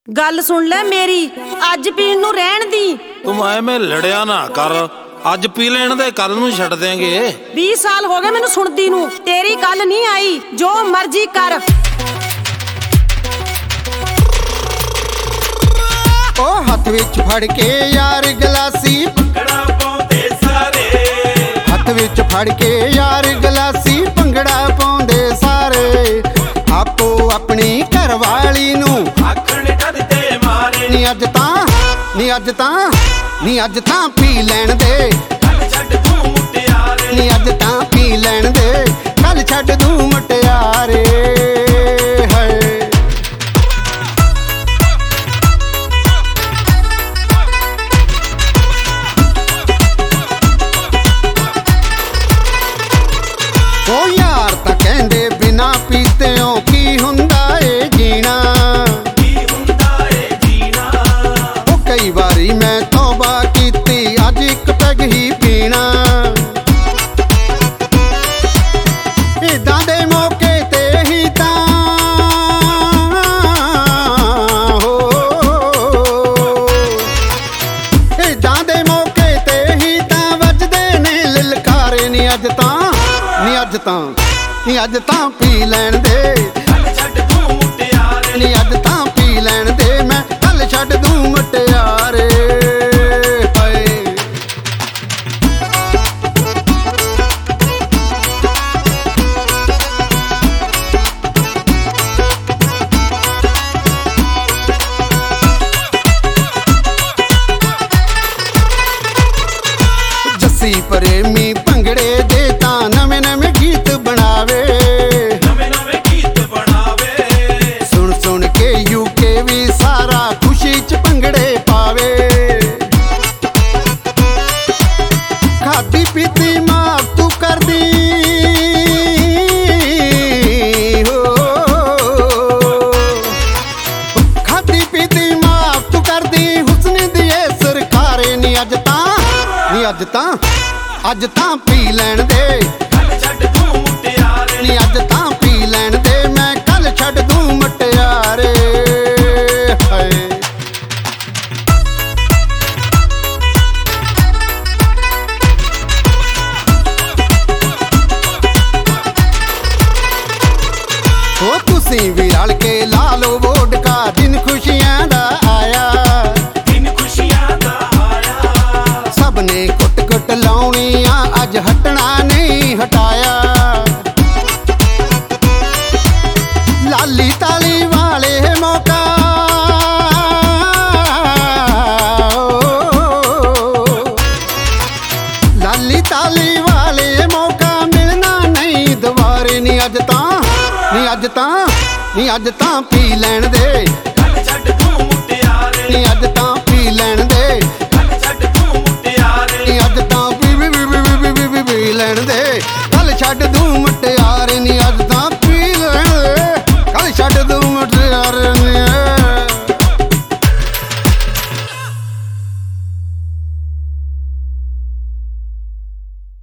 गल सुन ले मेरी, अज पीण नूं रहण दी। तुम एवें लड़िया ना कर, अज पी लेण दे, कल नूं छड्ड देंगे। 20 साल हो गए मैनूं सुणदी नूं, तेरी गल नहीं आई, जो मर्जी कर। ओ हथ विच फड़ के यार गलासी भंगड़ा पाउंदे सारे, हथ विच फड़ के यार गलासी भंगड़ा पाउंदे सारे। आपो अपनी घरवाली नूं आखण डरदे मारे, नी अज तां पी लैण दे, कल छड्ड तूं मुटियारे। नी अज तां पी लैण दे, कल छड्ड तूं मुटियारे। ओ यार तां कहंदे बिना पीतेओ की हुंदा ए जीना, ओ कई वारी मैं तौबा कीती अज इक पैग ही पीना। इदां दे मौके ते ही तां हो, इदां दे मौके ते ही तां वजदे ने ललकारे। नी अज तां पी लैण दे, कल छड्ड तूं मुटियारे। नी अज तां पी लैण दे, मैं कल छड्ड दूं मुटियारे। जस्सी प्रेमी भंगड़े दे तां नवें नवें गीत बनावे, नवें गीत बनावे। सुन सुन के यूके भी सारा खुशी च भंगड़े पावे। खादी पीती माफ तू कर दी हो, खादी पीती माफ तू कर दी, हुस्न दिए सरकारे। नी अज तां पी लैण दे, कल छड्ड तूं मुटियारे। नी अज तां पी लैण दे, मैं कल छड्ड दूं मुटियारे। ओ तुसीं भी रल के ला लो वोडका, दिन खुशियां दा आया, दिन खुशियां दा आया। सबने कुट कुट लाउणियां, अज हटना नहीं हटाया। लाली ताली वाले मौका, लाली ताली वाले मौका मिलना नहीं दोबारे। नी अज तां पी लैण दे, कल छड्ड तूं मुटियारे। नी अज तां